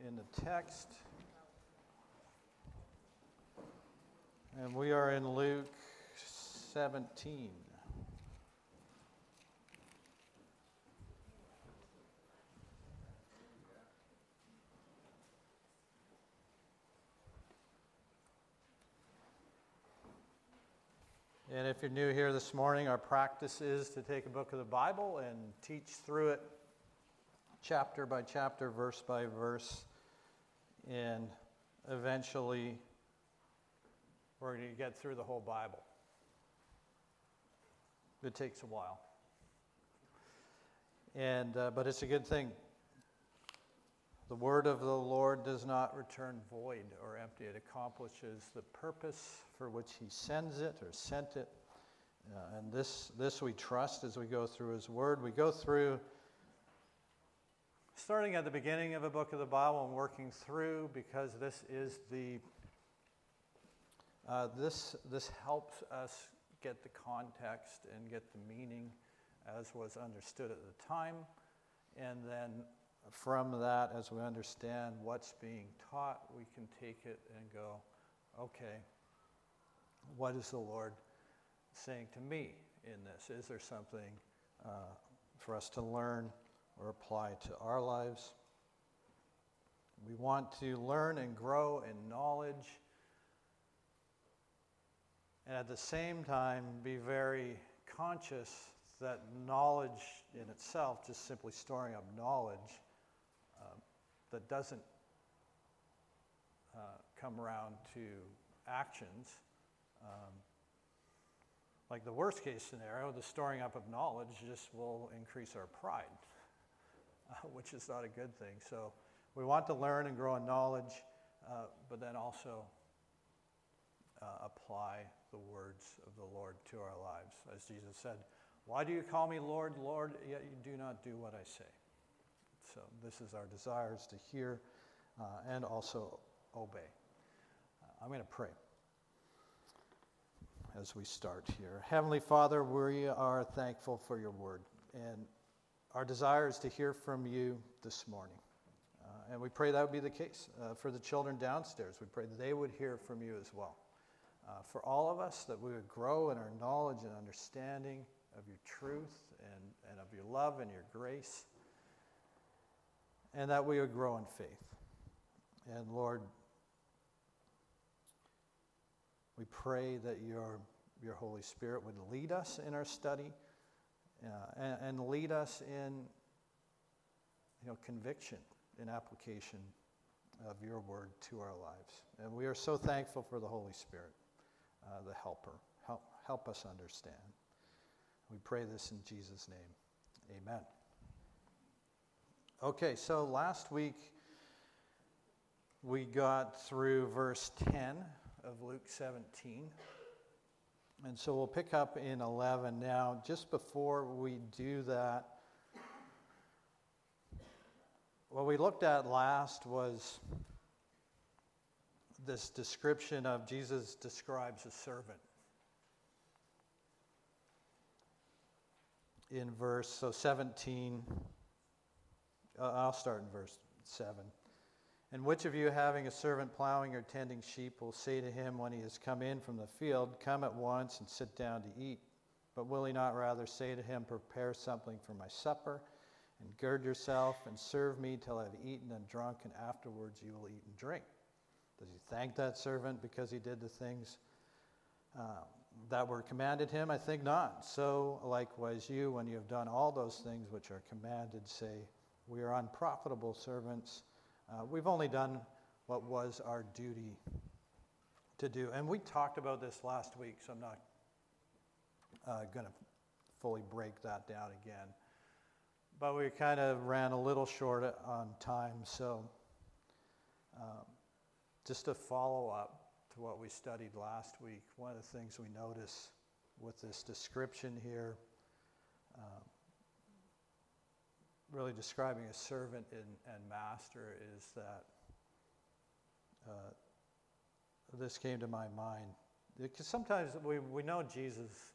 in the text. And we are in Luke 17. And if you're new here this morning, our practice is to take a book of the Bible and teach through it chapter by chapter, verse by verse, and eventually we're going to get through the whole Bible. It takes a while. But it's a good thing. The word of the Lord does not return void or empty. It accomplishes the purpose for which he sends it or sent it. And this we trust as we go through his word. We go through, starting at the beginning of a book of the Bible and working through, because this is this helps us get the context and get the meaning as was understood at the time. And then from that, as we understand what's being taught, we can take it and go, okay, what is the Lord saying to me in this? Is there something for us to learn or apply to our lives? We want to learn and grow in knowledge, and at the same time be very conscious that knowledge in itself, just simply storing up knowledge, that doesn't come around to actions. Like the worst case scenario, the storing up of knowledge just will increase our pride, which is not a good thing. So we want to learn and grow in knowledge, but then also apply the words of the Lord to our lives. As Jesus said, "Why do you call me Lord, Lord, yet you do not do what I say?" So this is our desires to hear and also obey. I'm going to pray as we start here. Heavenly Father, we are thankful for your word, and our desire is to hear from you this morning. And we pray that would be the case for the children downstairs. We pray that they would hear from you as well. For all of us, that we would grow in our knowledge and understanding of your truth and of your love and your grace, and that we would grow in faith. And Lord, we pray that your Holy Spirit would lead us in our study and lead us in conviction and application of your word to our lives. And we are so thankful for the Holy Spirit, the helper. Help us understand. We pray this in Jesus' name. Amen. Okay, so last week we got through verse 10 of Luke 17. And so we'll pick up in 11 now. Just before we do that, what we looked at last was this description of Jesus describes a servant. In verse 17, I'll start in verse 7. "And which of you, having a servant plowing or tending sheep, will say to him when he has come in from the field, 'Come at once and sit down to eat'? But will he not rather say to him, 'Prepare something for my supper, and gird yourself, and serve me till I have eaten and drunk, and afterwards you will eat and drink'? Does he thank that servant because he did the things that were commanded him? I think not. So likewise you, when you have done all those things which are commanded, say, 'We are unprofitable servants. We've only done what was our duty to do.'" And we talked about this last week, so I'm not going to fully break that down again. But we kind of ran a little short on time, so just to follow up to what we studied last week, one of the things we notice with this description here, really describing a servant and master, is that this came to my mind. Because sometimes we know Jesus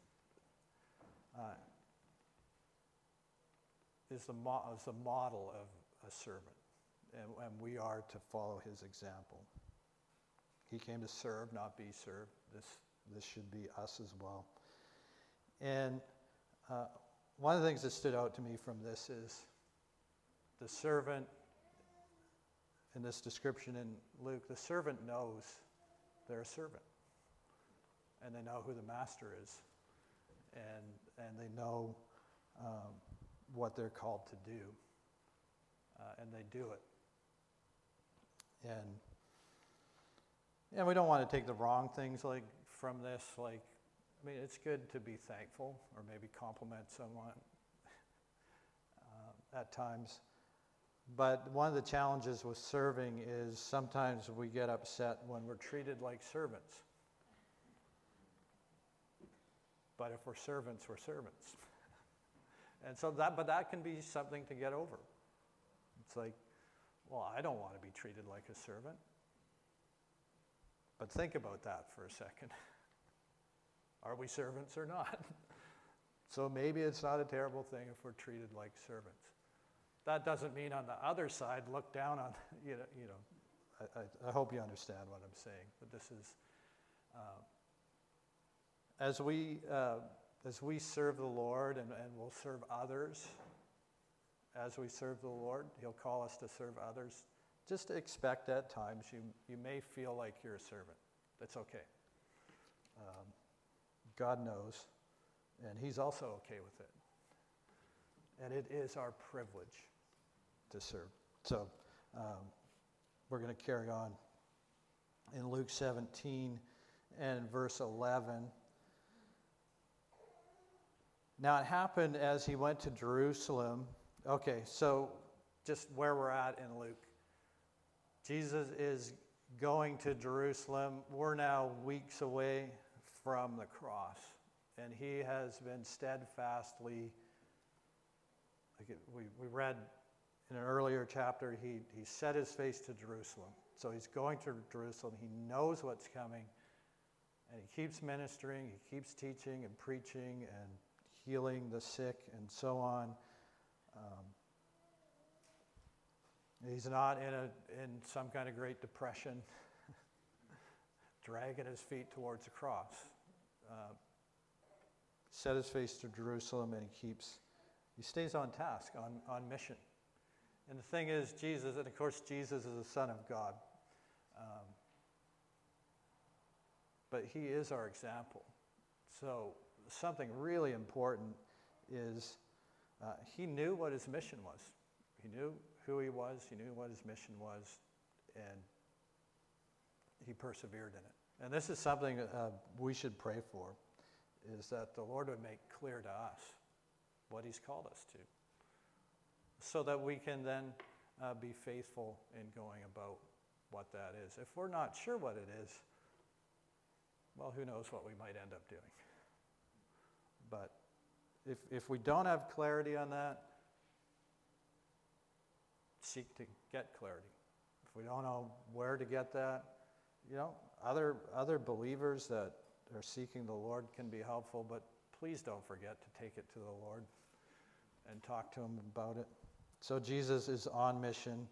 is the model of a servant. and we are to follow his example. He came to serve, not be served. This should be us as well. And one of the things that stood out to me from this is the servant, in this description in Luke, the servant knows they're a servant. And they know who the master is. And they know what they're called to do. And they do it. And we don't want to take the wrong things like from this. Like, I mean, it's good to be thankful or maybe compliment someone at times. But one of the challenges with serving is sometimes we get upset when we're treated like servants. But if we're servants, we're servants. And so that can be something to get over. It's like, well, I don't want to be treated like a servant. But think about that for a second. Are we servants or not? So maybe it's not a terrible thing if we're treated like servants. That doesn't mean on the other side, look down on, I hope you understand what I'm saying. But this is, as we serve the Lord and we'll serve others, as we serve the Lord, he'll call us to serve others. Just expect at times you may feel like you're a servant. That's okay. God knows, and he's also okay with it. And it is our privilege to serve. So we're going to carry on in Luke 17 and verse 11. Now it happened as he went to Jerusalem. Okay, so just where we're at in Luke. Jesus is going to Jerusalem. We're now weeks away from the cross. And he has been steadfastly, we read in an earlier chapter, he set his face to Jerusalem. So he's going to Jerusalem. He knows what's coming. And he keeps ministering, he keeps teaching and preaching and healing the sick and so on. He's not in some kind of Great Depression, dragging his feet towards the cross. Set his face to Jerusalem, and he stays on task, on mission. And the thing is, Jesus, and of course Jesus is the Son of God, but he is our example. So something really important is he knew what his mission was. He knew who he was, he knew what his mission was, and he persevered in it. And this is something we should pray for, is that the Lord would make clear to us what he's called us to, so that we can then be faithful in going about what that is. If we're not sure what it is, well, who knows what we might end up doing. But if we don't have clarity on that, seek to get clarity. If we don't know where to get that, other believers that are seeking the Lord can be helpful, but please don't forget to take it to the Lord and talk to him about it. So Jesus is on mission.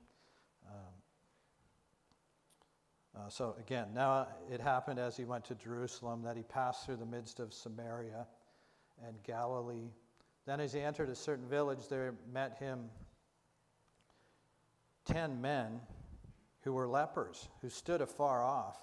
So again, now it happened as he went to Jerusalem that he passed through the midst of Samaria and Galilee. Then as he entered a certain village, there met him 10 men who were lepers, who stood afar off,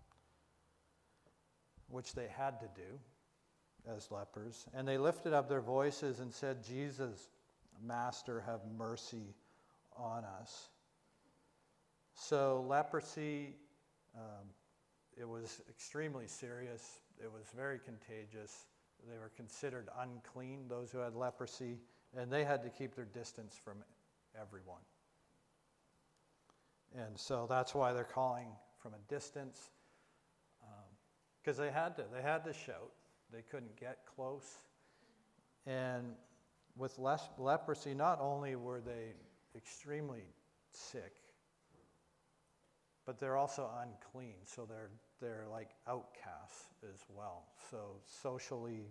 which they had to do as lepers. And they lifted up their voices and said, "Jesus, Master, have mercy on us." So leprosy, it was extremely serious. It was very contagious. They were considered unclean, those who had leprosy, and they had to keep their distance from everyone. And so that's why they're calling from a distance, because they had to shout. They couldn't get close. And with leprosy, not only were they extremely sick, but they're also unclean, so they're like outcasts as well. So socially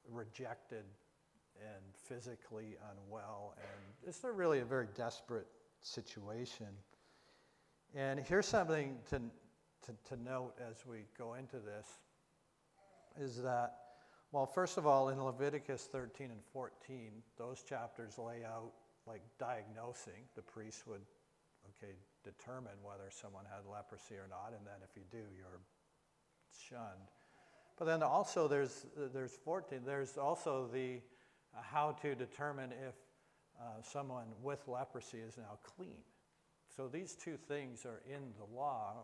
rejected and physically unwell, and it's really a very desperate situation. And here's something to note as we go into this, is that, well, first of all, in Leviticus 13 and 14, those chapters lay out like diagnosing. The priest would, determine whether someone had leprosy or not, and then if you do, you're shunned. But then also there's 14. There's also the how to determine if someone with leprosy is now clean. So these two things are in the law.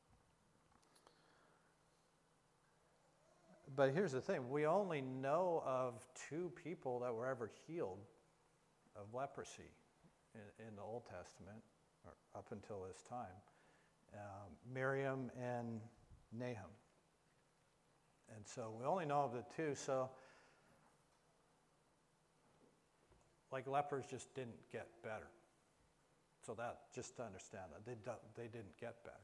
But here's the thing. We only know of 2 people that were ever healed of leprosy in the Old Testament, or up until this time. Miriam and Nahum. And so we only know of the 2. So, like, lepers just didn't get better. So that, just to understand that, they didn't get better.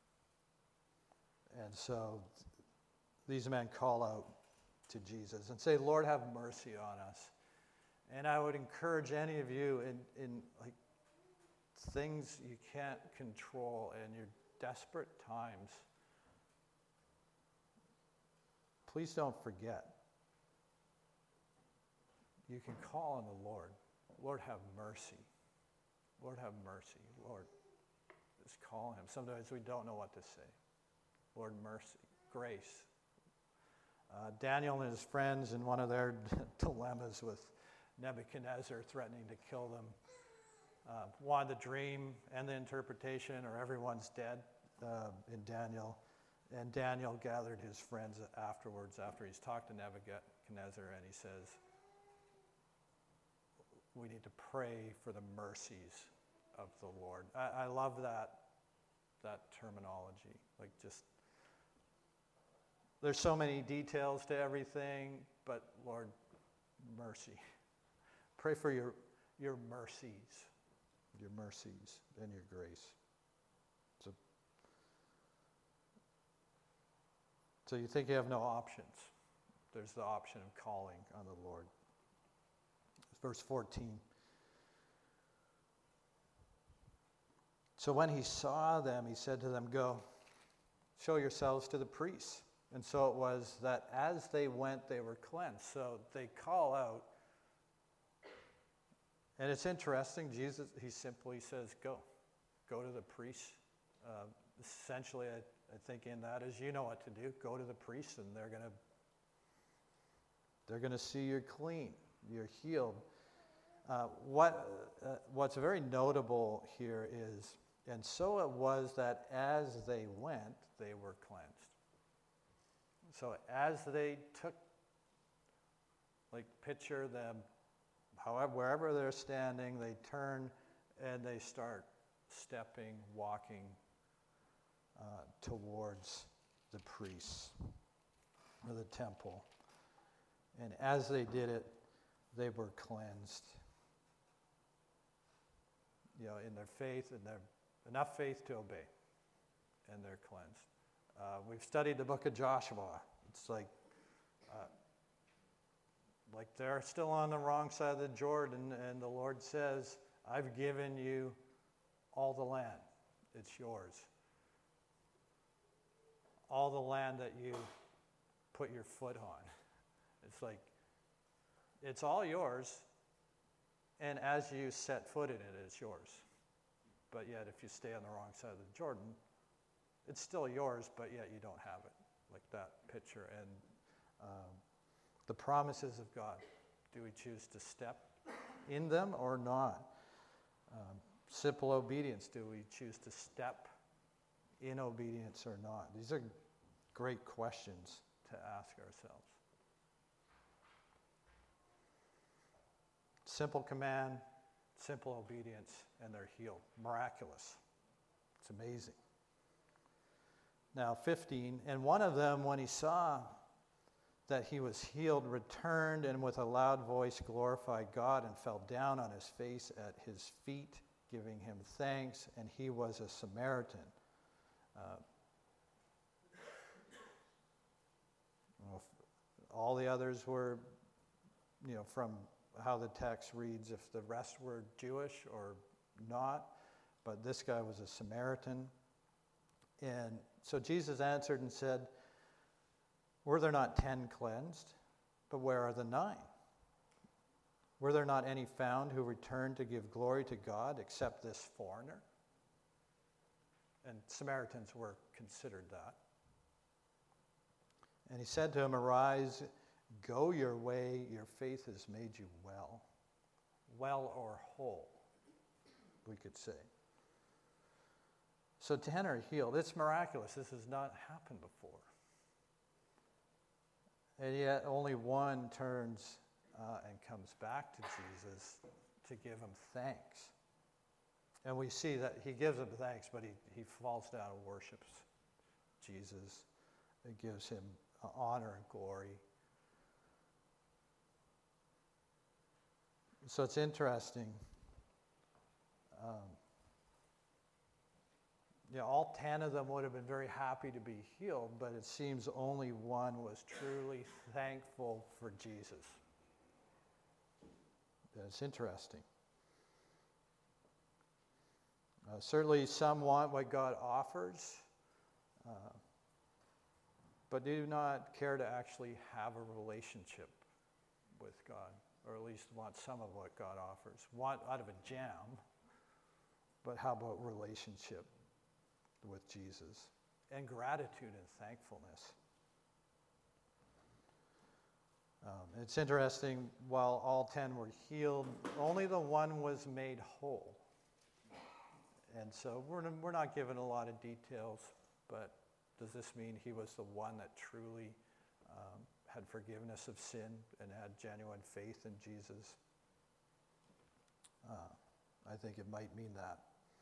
And so these men call out to Jesus and say, Lord, have mercy on us. And I would encourage any of you in like things you can't control in your desperate times, please don't forget. You can call on the Lord. Lord, have mercy. Lord, have mercy. Lord, just call him. Sometimes we don't know what to say. Lord, mercy, grace. Daniel and his friends, in one of their dilemmas with Nebuchadnezzar threatening to kill them, wanted the dream and the interpretation, or everyone's dead in Daniel. And Daniel gathered his friends afterwards, after he's talked to Nebuchadnezzar, and he says, we need to pray for the mercies of the Lord. I love that terminology. Like, just, there's so many details to everything, but Lord, mercy. Pray for your mercies and your grace. So you think you have no options. There's the option of calling on the Lord. Verse 14. So when he saw them, he said to them, go, show yourselves to the priests. And so it was that as they went, they were cleansed. So they call out. And it's interesting, Jesus, he simply says, go. Go to the priests. Essentially, I think in that is, you know what to do. Go to the priests, and they're gonna see you're clean, you're healed. What's very notable here is, and so it was that as they went, they were cleansed. So as they took, like, picture them, however, wherever they're standing, they turn and they start stepping, walking towards the priests or the temple. And as they did it, they were cleansed. You know, in their faith, and their enough faith to obey, and they're cleansed. We've studied the book of Joshua. It's like they're still on the wrong side of the Jordan, and the Lord says, I've given you all the land. It's yours. All the land that you put your foot on. It's like, it's all yours, and as you set foot in it, it's yours. But yet, if you stay on the wrong side of the Jordan, it's still yours, but yet you don't have it. Like that picture. And the promises of God. Do we choose to step in them or not? Simple obedience. Do we choose to step in obedience or not? These are great questions to ask ourselves. Simple command, simple obedience, and they're healed. Miraculous. It's amazing. Now, 15, and one of them, when he saw that he was healed, returned and with a loud voice glorified God and fell down on his face at his feet, giving him thanks, and he was a Samaritan. All the others were, from how the text reads, if the rest were Jewish or not. but this guy was a Samaritan. And so Jesus answered and said, were there not 10 cleansed? But where are the 9? Were there not any found who returned to give glory to God except this foreigner? And Samaritans were considered that. And he said to him, arise, go your way, your faith has made you well. Well or whole, we could say. So 10 are healed. It's miraculous. This has not happened before. And yet only one turns and comes back to Jesus to give him thanks. And we see that he gives him thanks, but he falls down and worships Jesus. It gives him honor and glory. So it's interesting. All 10 of them would have been very happy to be healed, but it seems only one was truly thankful for Jesus. It's interesting. Certainly some want what God offers, but do not care to actually have a relationship with God, or at least want some of what God offers. Want out of a jam, but how about relationship with Jesus? And gratitude and thankfulness. It's interesting, while all 10 were healed, only the one was made whole. And so we're not given a lot of details, but does this mean he was the one that truly had forgiveness of sin and had genuine faith in Jesus? I think it might mean that.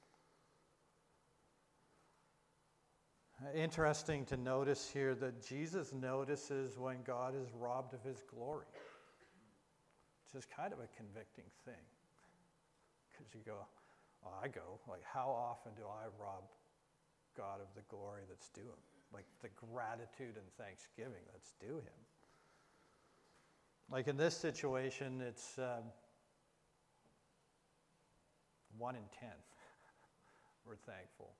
Interesting to notice here that Jesus notices when God is robbed of his glory. Which is kind of a convicting thing. Because you go, how often do I rob God of the glory that's due him? Like the gratitude and thanksgiving that's due him. Like in this situation, it's 1 in 10. We're thankful.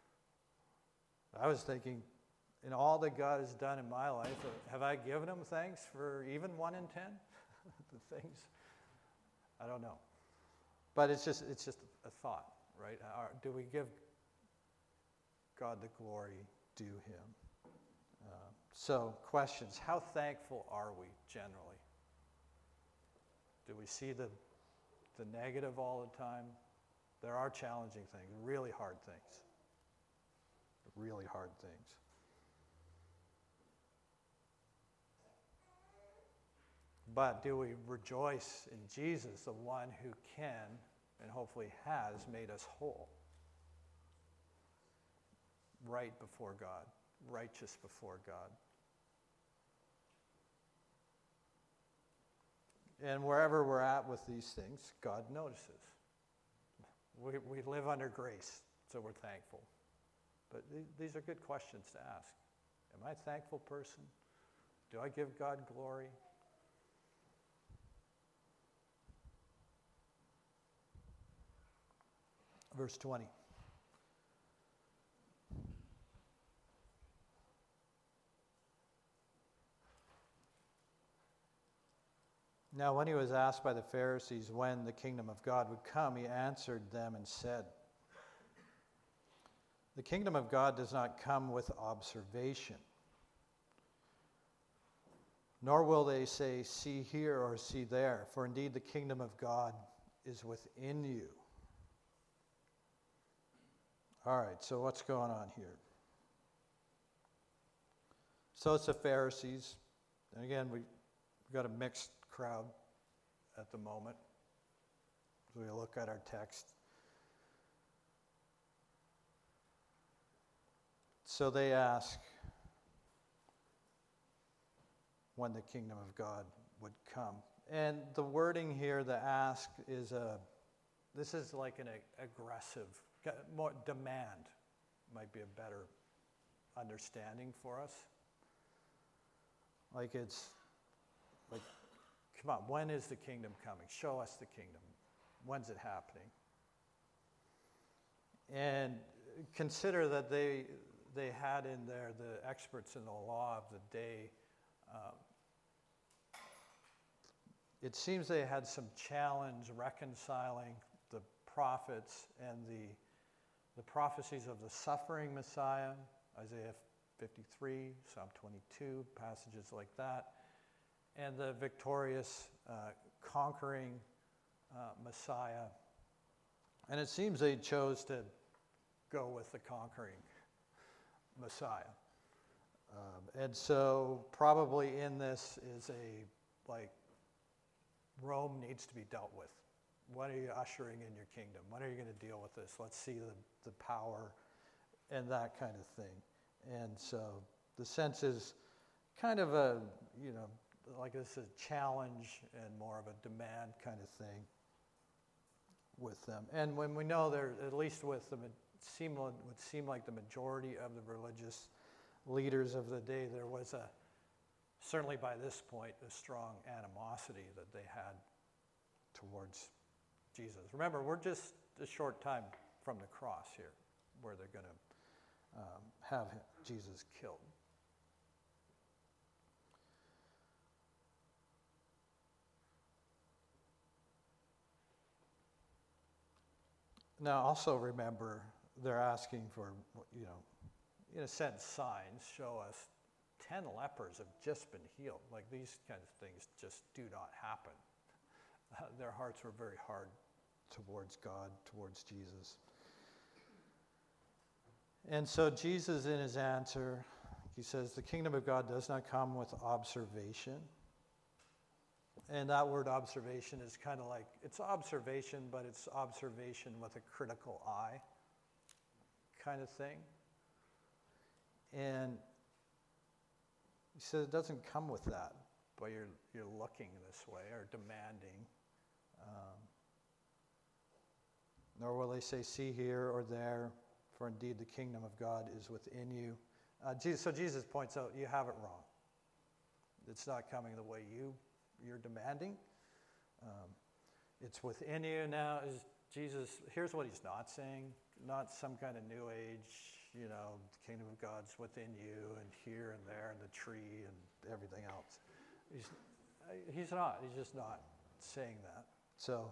I was thinking, in all that God has done in my life, have I given him thanks for even 1 in 10? The things, I don't know. But it's just a thought, right? Do we give God the glory due him? So, questions. How thankful are we generally? Do we see the negative all the time? There are challenging things, really hard things. Really hard things. But do we rejoice in Jesus, the one who can and hopefully has made us whole? Right before God, righteous before God. And wherever we're at with these things, God notices. We live under grace, so we're thankful. But these are good questions to ask. Am I a thankful person? Do I give God glory? Verse 20. Now, when he was asked by the Pharisees when the kingdom of God would come, he answered them and said, the kingdom of God does not come with observation, nor will they say, see here or see there, for indeed the kingdom of God is within you. All right, so what's going on here? So it's the Pharisees. And again, we've got a mixed crowd at the moment as we look at our text. So they ask when the kingdom of God would come. And the wording here, the ask, this is like an aggressive, more demand might be a better understanding for us. Like it's like, come on, when is the kingdom coming? Show us the kingdom. When's it happening? And consider that they had in there the experts in the law of the day. It seems they had some challenge reconciling the prophets and the prophecies of the suffering Messiah, Isaiah 53, Psalm 22, passages like that, and the victorious, conquering Messiah. And it seems they chose to go with the conquering Messiah. And so probably in this is Rome needs to be dealt with. When are you ushering in your kingdom? When are you going to deal with this? Let's see the power and that kind of thing. And so the sense is kind of like this is a challenge and more of a demand kind of thing with them. And when we know there, at least with them, would seem like the majority of the religious leaders of the day, there was certainly by this point, a strong animosity that they had towards Jesus. Remember, we're just a short time from the cross here, where they're going to have Jesus killed. Now, also remember, they're asking for, in a sense, signs. Show us 10 lepers have just been healed. Like, these kinds of things just do not happen. Their hearts were very hard towards God, towards Jesus. And so Jesus, in his answer, he says, the kingdom of God does not come with observation. And that word observation is kind of like, it's observation, but it's observation with a critical eye kind of thing. And he says it doesn't come with that, but you're looking this way or demanding. Nor will they say, see here or there, for indeed the kingdom of God is within you. So Jesus points out, you have it wrong. It's not coming the way you're demanding. It's within you now. Is Jesus, here's what he's not saying. Not some kind of new age, the kingdom of God's within you and here and there and the tree and everything else. He's not. He's just not saying that. So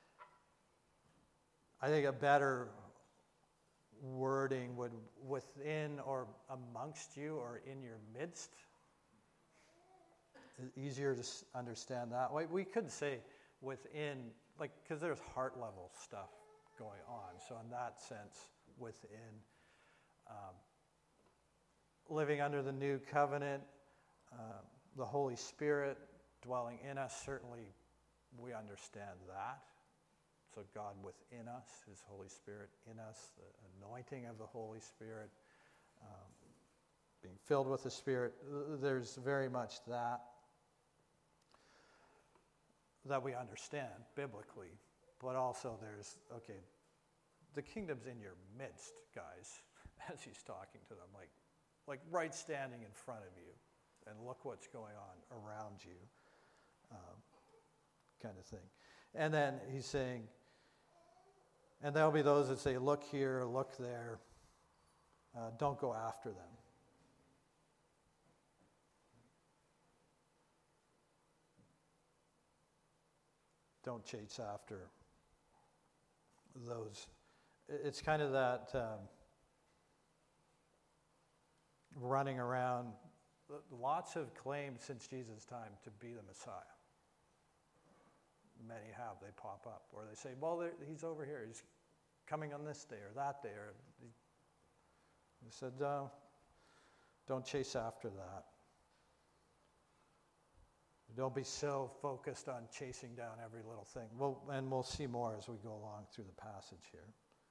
I think a better wording would within or amongst you or in your midst. It's easier to understand that way. We could say within, because there's heart level stuff going on. So in that sense, within. Living under the new covenant, the Holy Spirit dwelling in us, certainly we understand that. So God within us, his Holy Spirit in us, the anointing of the Holy Spirit, being filled with the Spirit, there's very much that we understand biblically. But also there's, the kingdom's in your midst, guys, as he's talking to them, like right standing in front of you, and look what's going on around you, kind of thing. And then he's saying, and there'll be those that say, look here, look there, don't go after them. Don't chase after those. It's kind of that running around. Lots have claimed since Jesus' time to be the Messiah. Many have. They pop up. Or they say, well, he's over here. He's coming on this day or that day. Or he said, don't chase after that. Don't be so focused on chasing down every little thing. And we'll see more as we go along through the passage here.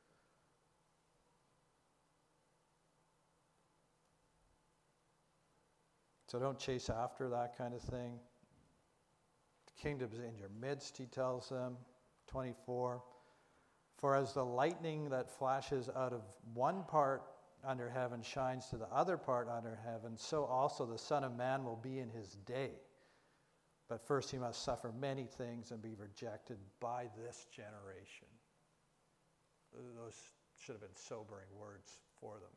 So don't chase after that kind of thing. The kingdom's in your midst, he tells them. 24. For as the lightning that flashes out of one part under heaven shines to the other part under heaven, so also the Son of Man will be in his day. But first he must suffer many things and be rejected by this generation. Those should have been sobering words for them.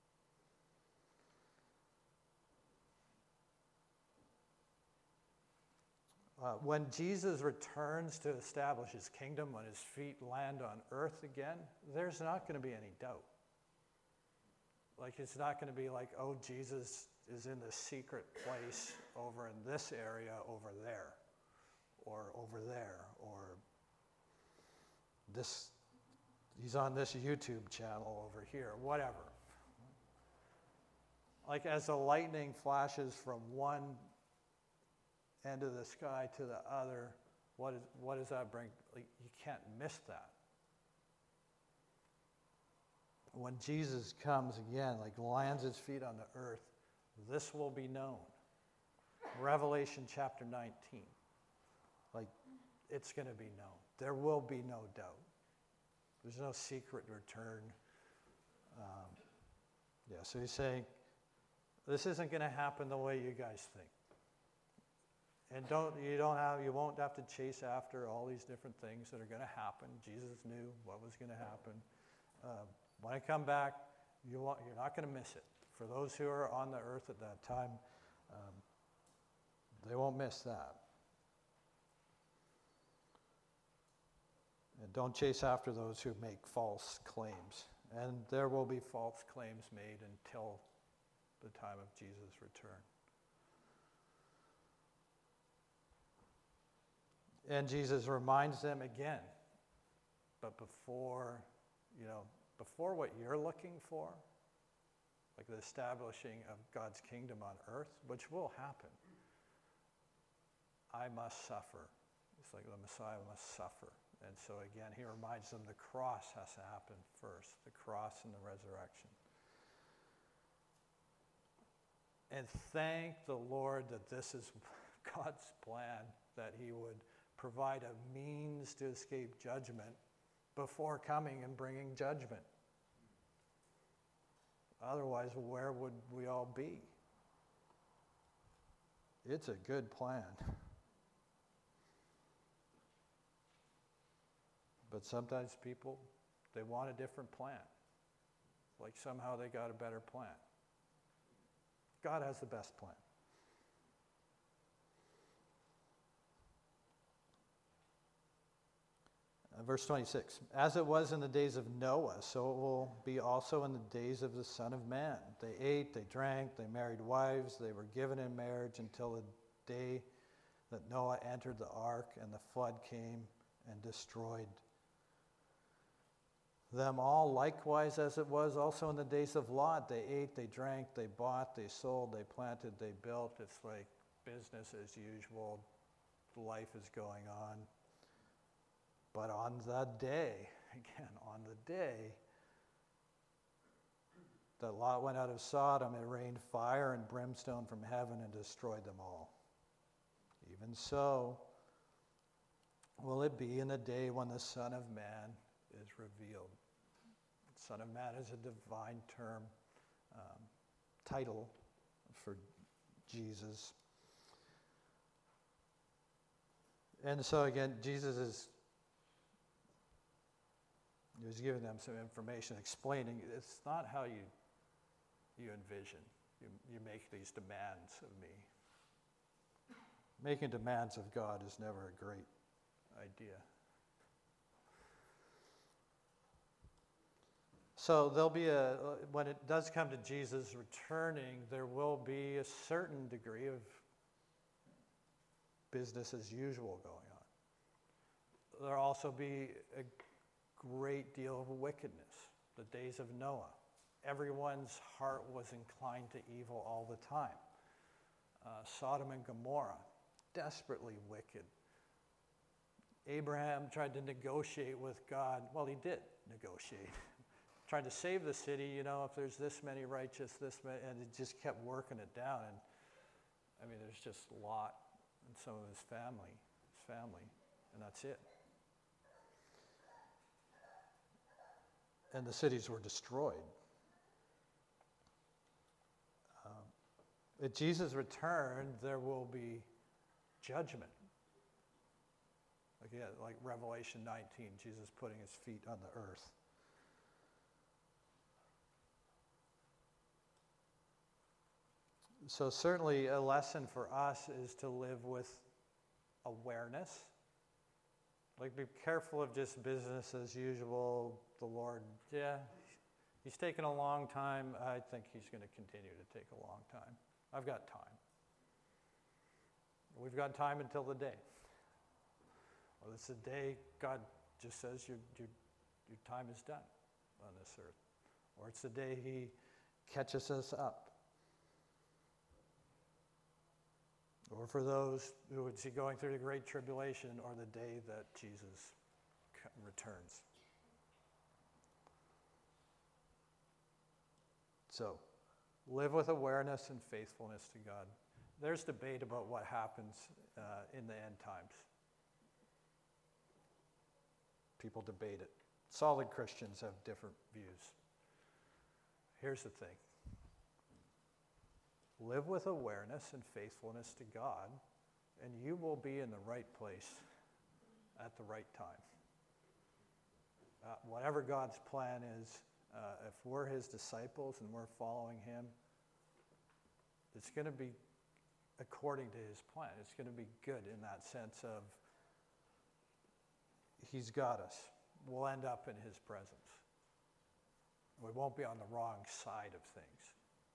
When Jesus returns to establish his kingdom, when his feet land on earth again, there's not going to be any doubt. Like, it's not going to be like, oh, Jesus is in this secret place over in this area over there, or over there, or this, he's on this YouTube channel over here, whatever. Like, as the lightning flashes from one end of the sky to the other, what does that bring? Like, you can't miss that. When Jesus comes again, like lands his feet on the earth, this will be known. Revelation chapter 19. Like, it's going to be known. There will be no doubt. There's no secret return. So he's saying, this isn't going to happen the way you guys think. And you won't have to chase after all these different things that are going to happen. Jesus knew what was going to happen. When I come back, you're not going to miss it. For those who are on the earth at that time, they won't miss that. And don't chase after those who make false claims. And there will be false claims made until the time of Jesus' return. And Jesus reminds them again, but before what you're looking for, like the establishing of God's kingdom on earth, which will happen, I must suffer. It's like the Messiah must suffer. And so again, he reminds them the cross has to happen first, the cross and the resurrection. And thank the Lord that this is God's plan, that he would provide a means to escape judgment before coming and bringing judgment. Otherwise, where would we all be? It's a good plan. But sometimes people, they want a different plan. Like somehow they got a better plan. God has the best plan. Verse 26, as it was in the days of Noah, so it will be also in the days of the Son of Man. They ate, they drank, they married wives, they were given in marriage until the day that Noah entered the ark and the flood came and destroyed them all. Likewise, as it was also in the days of Lot, they ate, they drank, they bought, they sold, they planted, they built. It's like business as usual. Life is going on. But on the day that Lot went out of Sodom, it rained fire and brimstone from heaven and destroyed them all. Even so will it be in the day when the Son of Man is revealed. Son of Man is a divine term, title for Jesus. And so again, Jesus is he was giving them some information, explaining it's not how you envision. You make these demands of me. Making demands of God is never a great idea. So there'll be when it does come to Jesus returning, there will be a certain degree of business as usual going on. There'll also be a great deal of wickedness. The days of Noah. Everyone's heart was inclined to evil all the time. Sodom and Gomorrah, desperately wicked. Abraham tried to negotiate with God. Well, he did negotiate. Tried to save the city, if there's this many righteous, and it just kept working it down. And there's just Lot and some of his family, and that's it. And the cities were destroyed. At Jesus' return, there will be judgment. Again, like Revelation 19, Jesus putting his feet on the earth. So certainly a lesson for us is to live with awareness. Like, be careful of just business as usual. The Lord, he's taken a long time. I think he's going to continue to take a long time. I've got time. We've got time until the day. Well, it's the day God just says your time is done on this earth. Or it's the day he catches us up. Or for those who would see going through the Great Tribulation, or the day that Jesus returns. So, live with awareness and faithfulness to God. There's debate about what happens in the end times. People debate it. Solid Christians have different views. Here's the thing. Live with awareness and faithfulness to God, and you will be in the right place at the right time. Whatever God's plan is, if we're his disciples and we're following him, it's going to be according to his plan. It's going to be good in that sense of he's got us. We'll end up in his presence. We won't be on the wrong side of things.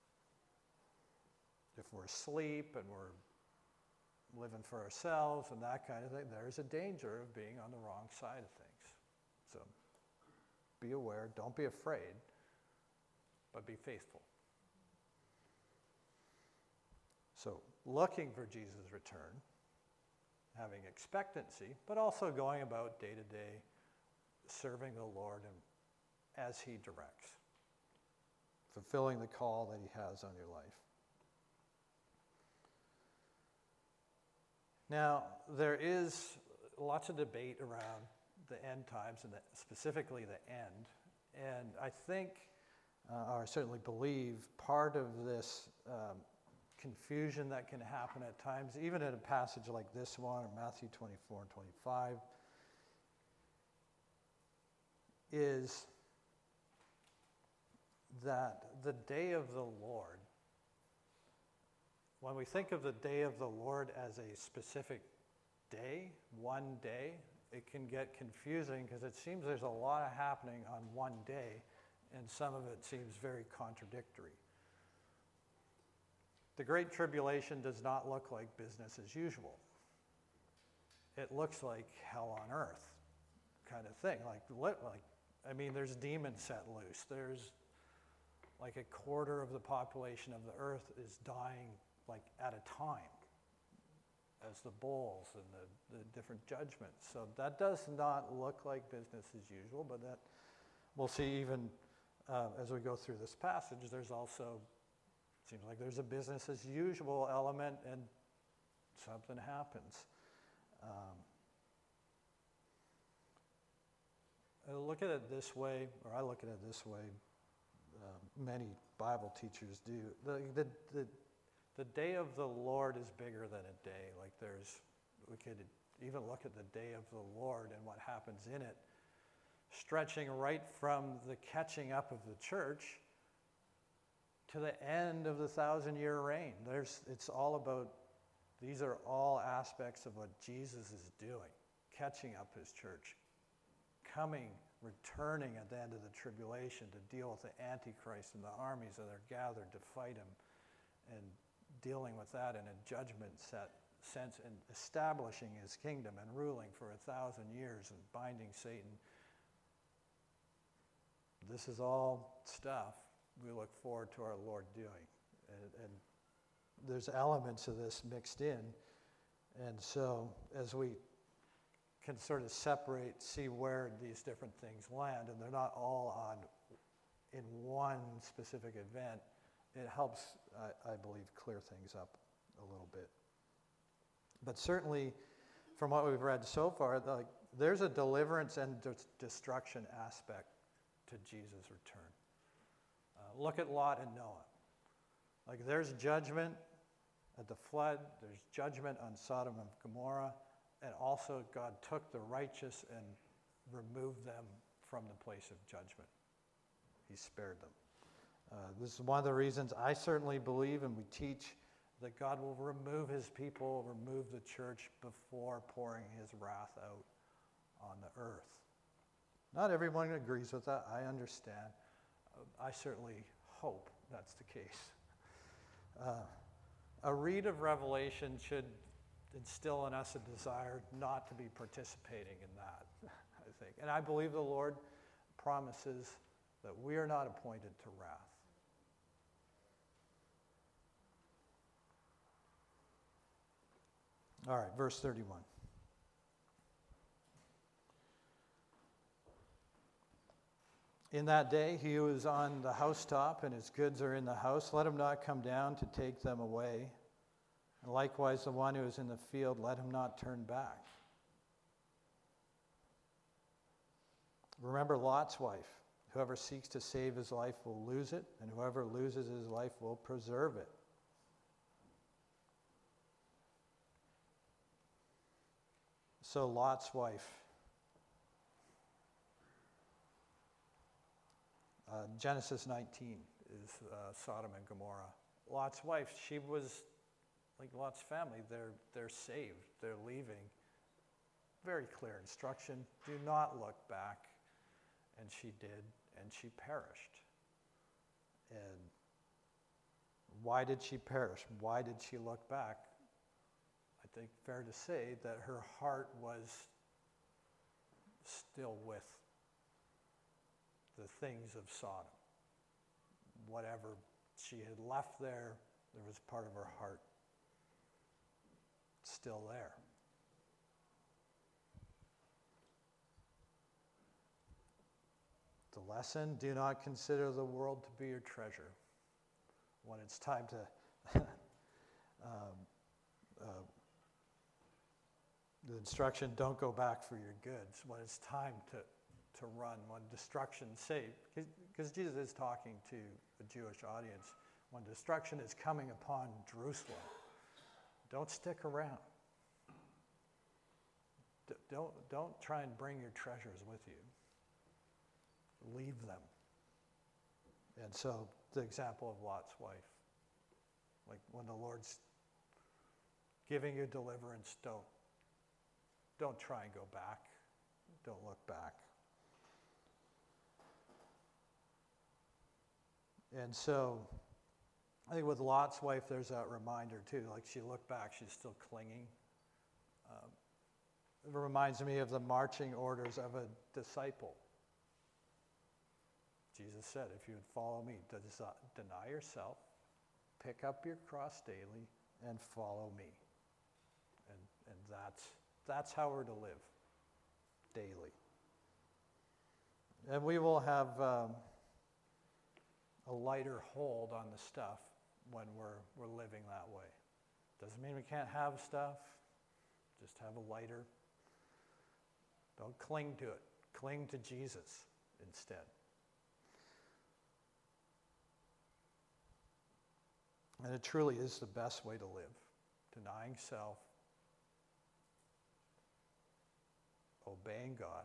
If we're asleep and we're living for ourselves and that kind of thing, there's a danger of being on the wrong side of things. So be aware, don't be afraid, but be faithful. So looking for Jesus' return, having expectancy, but also going about day to day, serving the Lord and as he directs, fulfilling the call that he has on your life. Now, there is lots of debate around the end times and specifically the end. And I think, or I certainly believe, part of this confusion that can happen at times, even in a passage like this one, or Matthew 24 and 25, is that the day of the Lord, when we think of the day of the Lord as a specific day, one day, it can get confusing because it seems there's a lot happening on one day, and some of it seems very contradictory. The Great Tribulation does not look like business as usual. It looks like hell on earth kind of thing. There's demons set loose. There's like a quarter of the population of the earth is dying like at a time as the bowls and the different judgments. So that does not look like business as usual, but that we'll see even as we go through this passage. There's also, seems like there's a business as usual element, and something happens. I look at it this way, many Bible teachers do. The day of the Lord is bigger than a day. We could even look at the day of the Lord and what happens in it, stretching right from the catching up of the church to the end of the 1,000-year reign. It's all about, these are all aspects of what Jesus is doing, catching up his church, returning at the end of the tribulation to deal with the Antichrist and the armies that are gathered to fight him, and dealing with that in a judgment sense, and establishing his kingdom and ruling for 1,000 years and binding Satan. This is all stuff we look forward to our Lord doing. And there's elements of this mixed in. And so as we can sort of see where these different things land, and they're not all in one specific event, it helps, I believe, clear things up a little bit. But certainly, from what we've read so far, there's a deliverance and destruction aspect to Jesus' return. Look at Lot and Noah. There's judgment at the flood, there's judgment on Sodom and Gomorrah, and also God took the righteous and removed them from the place of judgment. He spared them. This is one of the reasons I certainly believe, and we teach, that God will remove his people, remove the church before pouring his wrath out on the earth. Not everyone agrees with that. I understand. I certainly hope that's the case. A read of Revelation should instill in us a desire not to be participating in that, I think. And I believe the Lord promises that we are not appointed to wrath. All right, verse 31. In that day, he who is on the housetop and his goods are in the house, let him not come down to take them away. And likewise, the one who is in the field, let him not turn back. Remember Lot's wife. Whoever seeks to save his life will lose it, and whoever loses his life will preserve it. So Lot's wife, Genesis 19 is Sodom and Gomorrah. Lot's wife, she was like Lot's family. They're saved. They're leaving. Very clear instruction. Do not look back. And she did, and she perished. And why did she perish? Why did she look back? I think fair to say that her heart was still with the things of Sodom. Whatever she had left there, there was part of her heart still there. The lesson, do not consider the world to be your treasure. When it's time to the instruction, don't go back for your goods. When it's time to run, when destruction, because Jesus is talking to a Jewish audience, when destruction is coming upon Jerusalem, don't stick around. Don't try and bring your treasures with you. Leave them. And so the example of Lot's wife, like when the Lord's giving you deliverance, don't try and go back. Don't look back. And so I think with Lot's wife, there's that reminder too. Like she looked back, she's still clinging. It reminds me of the marching orders of a disciple. Jesus said, if you would follow me, deny yourself, pick up your cross daily, and follow me. And that's how we're to live daily. And we will have a lighter hold on the stuff when we're living that way. Doesn't mean we can't have stuff, just have a lighter. Don't cling to it. Cling to Jesus instead. And it truly is the best way to live. Denying self, obeying God,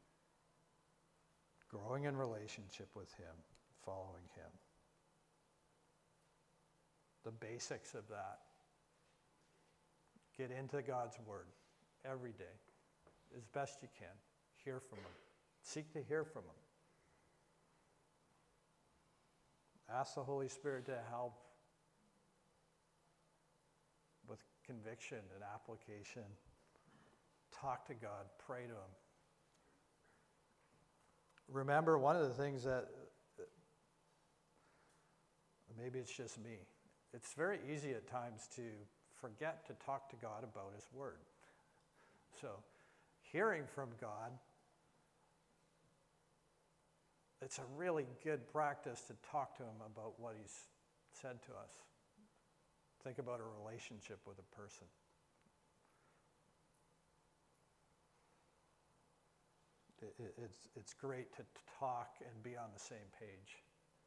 growing in relationship with him, following him. The basics of that. Get into God's word every day as best you can. Hear from him. Seek to hear from him. Ask the Holy Spirit to help with conviction and application. Talk to God. Pray to him. Remember, one of the things that, maybe it's just me, it's very easy at times to forget to talk to God about his word. So, hearing from God, it's a really good practice to talk to him about what he's said to us. Think about a relationship with a person. It's great to talk and be on the same page.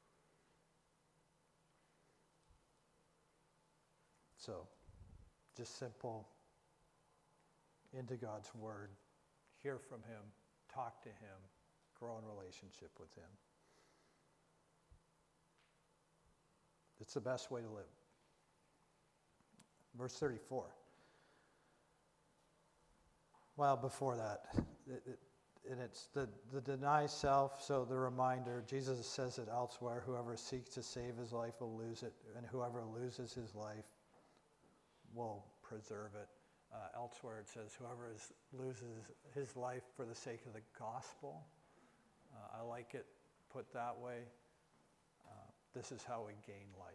So, just simple, into God's word, hear from him, talk to him, grow in relationship with him. It's the best way to live. Verse 34. Well, before that, and it's the deny self, so the reminder, Jesus says it elsewhere, whoever seeks to save his life will lose it, and whoever loses his life will preserve it. Elsewhere it says, whoever loses his life for the sake of the gospel. I like it put that way. This is how we gain life.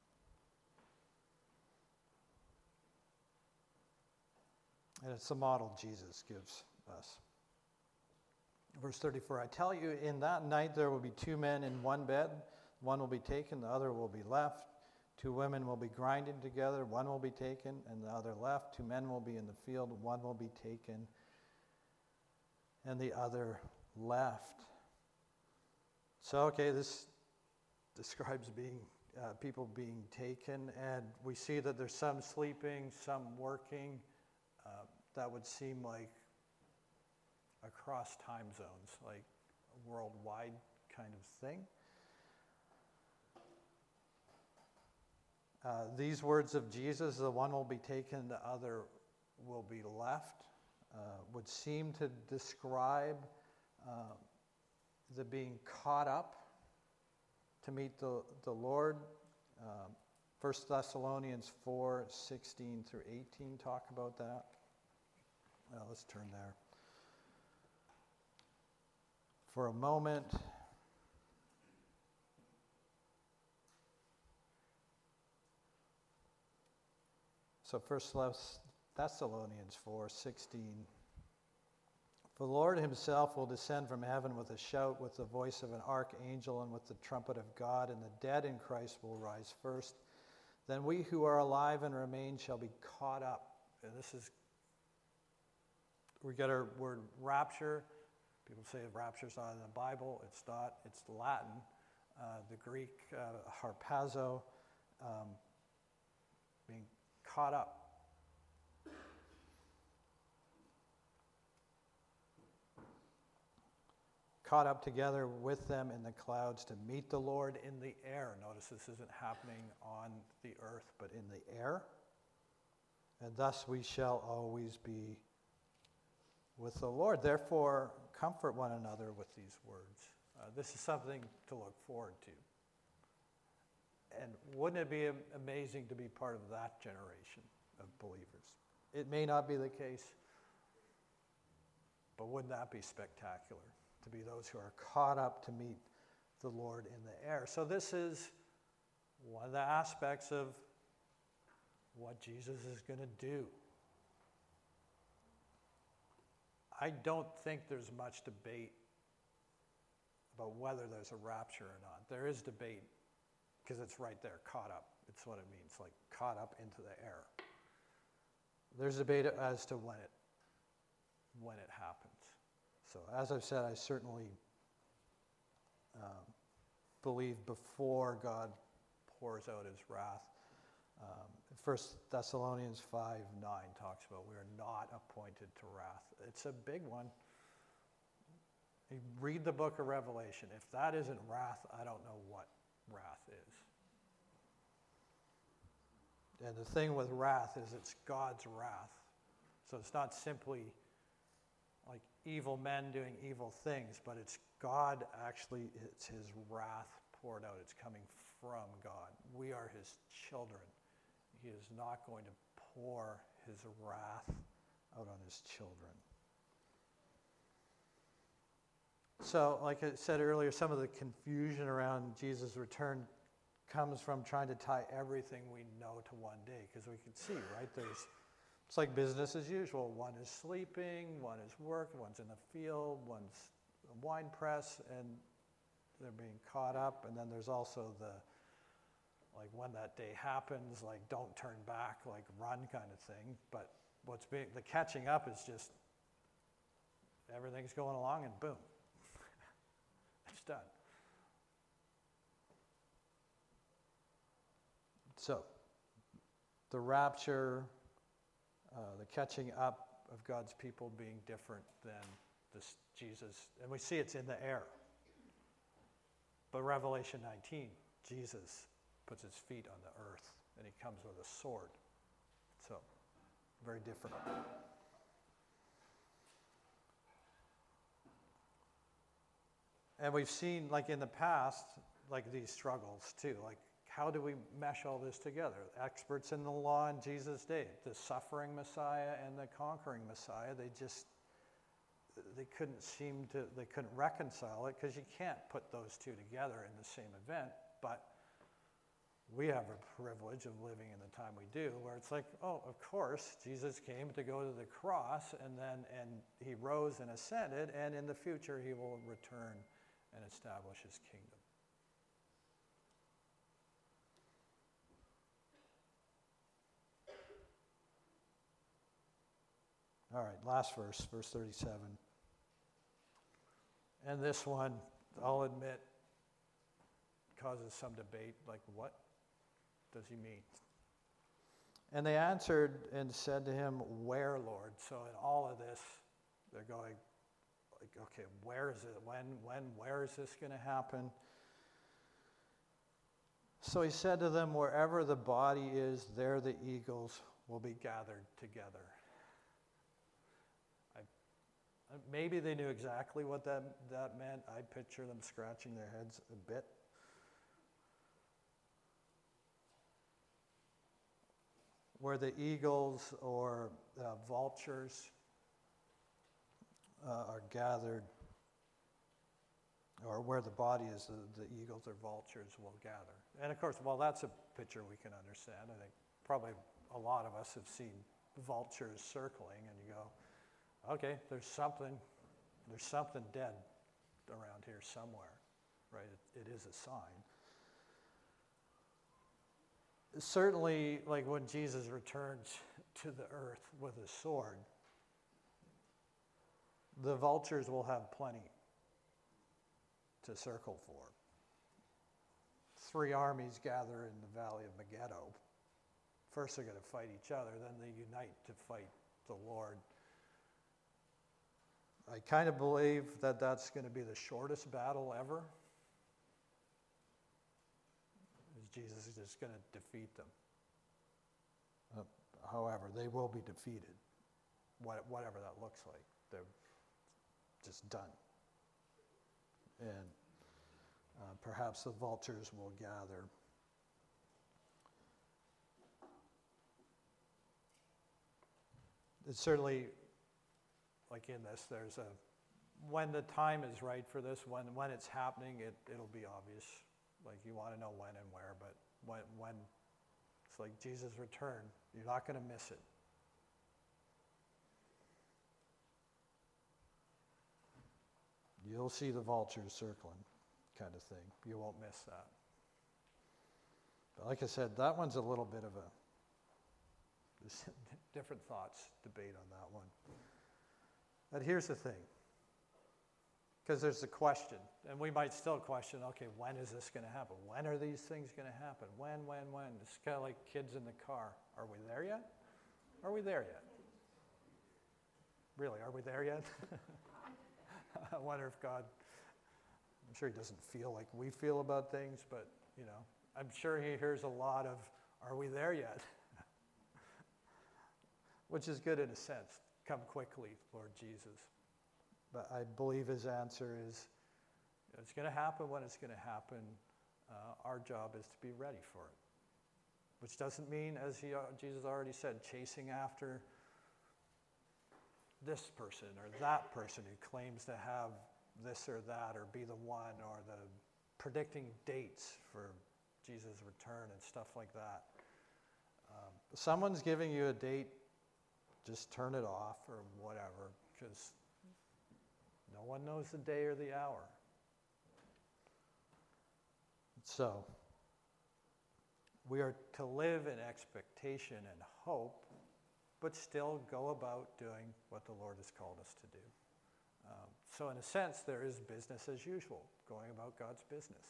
And it's the model Jesus gives us. Verse 34, I tell you, in that night there will be two men in one bed. One will be taken, the other will be left. Two women will be grinding together. One will be taken and the other left. Two men will be in the field. One will be taken and the other left. So, okay, this describes people being taken. And we see that there's some sleeping, some working. That would seem like across time zones, like a worldwide kind of thing. These words of Jesus, the one will be taken, the other will be left, would seem to describe the being caught up to meet the Lord. 1 Thessalonians 4:16 through 18 talk about that. Let's turn there for a moment. So 1 Thessalonians 4:16. For the Lord himself will descend from heaven with a shout, with the voice of an archangel, and with the trumpet of God, and the dead in Christ will rise first. Then we who are alive and remain shall be caught up. And we get our word rapture. People say rapture's not in the Bible. It's not. It's Latin. The Greek harpazo, being caught up. Caught up together with them in the clouds to meet the Lord in the air. Notice this isn't happening on the earth, but in the air. And thus we shall always be with the Lord. Therefore, comfort one another with these words. This is something to look forward to. And wouldn't it be amazing to be part of that generation of believers? It may not be the case, but wouldn't that be spectacular? To be those who are caught up to meet the Lord in the air. So this is one of the aspects of what Jesus is going to do. I don't think there's much debate about whether there's a rapture or not. There is debate because it's right there, caught up. It's what it means, like caught up into the air. There's debate as to when it happens. So as I've said, I certainly believe before God pours out his wrath. 1 Thessalonians 5:9 talks about we are not appointed to wrath. It's a big one. You read the book of Revelation. If that isn't wrath, I don't know what wrath is. And the thing with wrath is it's God's wrath. So it's not simply like evil men doing evil things, but it's God actually, it's his wrath poured out. It's coming from God. We are his children. He is not going to pour his wrath out on his children. So, like I said earlier, some of the confusion around Jesus' return comes from trying to tie everything we know to one day, because we can see, right? It's like business as usual. One is sleeping, one is working, one's in the field, one's a wine press, and they're being caught up. And then there's also like when that day happens, like don't turn back, like run kind of thing. But the catching up is just everything's going along and boom, it's done. So the rapture, the catching up of God's people being different than this Jesus, and we see it's in the air. But Revelation 19, Jesus puts his feet on the earth, and he comes with a sword. So, very different. And we've seen, like in the past, like these struggles too. Like, how do we mesh all this together? Experts in the law in Jesus' day, the suffering Messiah and the conquering Messiah, they couldn't reconcile it, because you can't put those two together in the same event. But we have a privilege of living in the time we do, where it's like, oh, of course, Jesus came to go to the cross, and he rose and ascended, and in the future he will return and establish his kingdom. All right, last verse 37. And this one, I'll admit, causes some debate, like, what does he mean? And they answered and said to him, "Where, Lord?" So in all of this, they're going, like, okay, where is it? When, where is this going to happen? So he said to them, "Wherever the body is, there the eagles will be gathered together." Maybe they knew exactly what that meant. I picture them scratching their heads a bit. Where the eagles or vultures are gathered, or where the body is, the eagles or vultures will gather. And of course, well, that's a picture we can understand. I think probably a lot of us have seen vultures circling, and you go, okay, there's something dead around here somewhere, right? It is a sign. Certainly, like when Jesus returns to the earth with a sword, the vultures will have plenty to circle for. 3 armies gather in the valley of Megiddo. First they're going to fight each other, then they unite to fight the Lord. I kind of believe that that's going to be the shortest battle ever. Jesus is just going to defeat them. However, they will be defeated, whatever that looks like. They're just done. And perhaps the vultures will gather. It's certainly, like in this, when the time is right for this, when it's happening, it'll be obvious. Like, you want to know when and where, but when it's like Jesus' return, you're not going to miss it. You'll see the vultures circling, kind of thing. You won't miss that. But like I said, that one's a little bit of there's different thoughts, debate on that one. But here's the thing. Because there's the question, and we might still question, okay, when is this going to happen? When are these things going to happen? When? It's kind of like kids in the car. Are we there yet? Are we there yet? Really, are we there yet? I wonder if God, I'm sure he doesn't feel like we feel about things, but, I'm sure he hears a lot of, are we there yet? Which is good in a sense. Come quickly, Lord Jesus. But I believe his answer is, it's going to happen when it's going to happen. Our job is to be ready for it. Which doesn't mean, as Jesus already said, chasing after this person or that person who claims to have this or that or be the one, or the predicting dates for Jesus' return and stuff like that. If someone's giving you a date, just turn it off or whatever, because no one knows the day or the hour. So, we are to live in expectation and hope, but still go about doing what the Lord has called us to do. So in a sense, there is business as usual, going about God's business.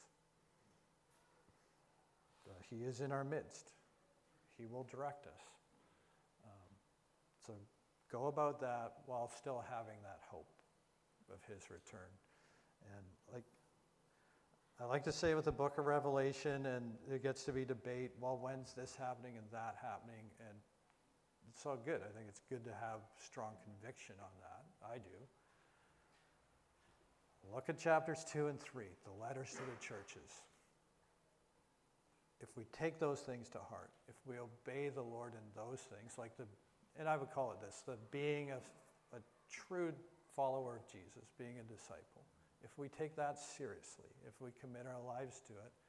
He is in our midst. He will direct us. So go about that while still having that hope of his return. And I like to say with the book of Revelation, and it gets to be debate, well, when's this happening and that happening? And it's all good. I think it's good to have strong conviction on that. I do. Look at chapters 2 and 3, the letters to the churches. If we take those things to heart, if we obey the Lord in those things, and I would call it this, the being a true follower of Jesus, being a disciple, if we take that seriously, if we commit our lives to it,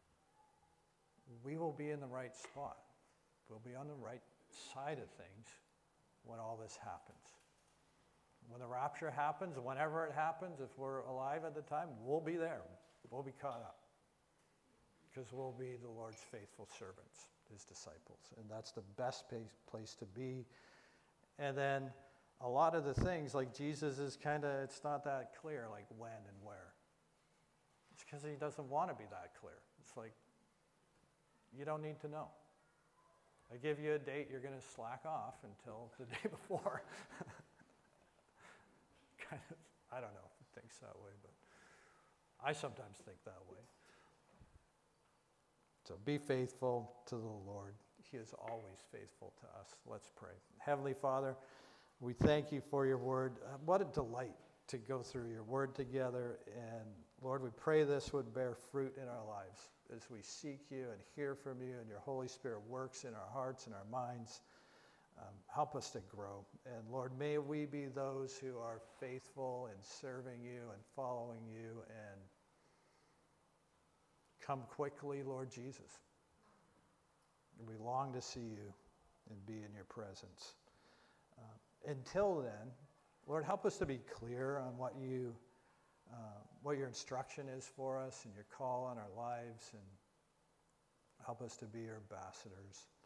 we will be in the right spot. We'll be on the right side of things when all this happens. When the rapture happens, whenever it happens, if we're alive at the time, we'll be there. We'll be caught up. Because we'll be the Lord's faithful servants, his disciples. And that's the best place to be. And then a lot of the things, like Jesus is it's not that clear, like when and where. It's because he doesn't want to be that clear. It's like, you don't need to know. I give you a date, you're going to slack off until the day before. I don't know if it thinks that way, but I sometimes think that way. So be faithful to the Lord. He is always faithful to us. Let's pray. Heavenly Father, we thank you for your word. What a delight to go through your word together. And Lord, we pray this would bear fruit in our lives as we seek you and hear from you, and your Holy Spirit works in our hearts and our minds. Help us to grow. And Lord, may we be those who are faithful in serving you and following you, and come quickly, Lord Jesus. We long to see you and be in your presence. Until then, Lord, help us to be clear on what your instruction is for us and your call on our lives, and help us to be your ambassadors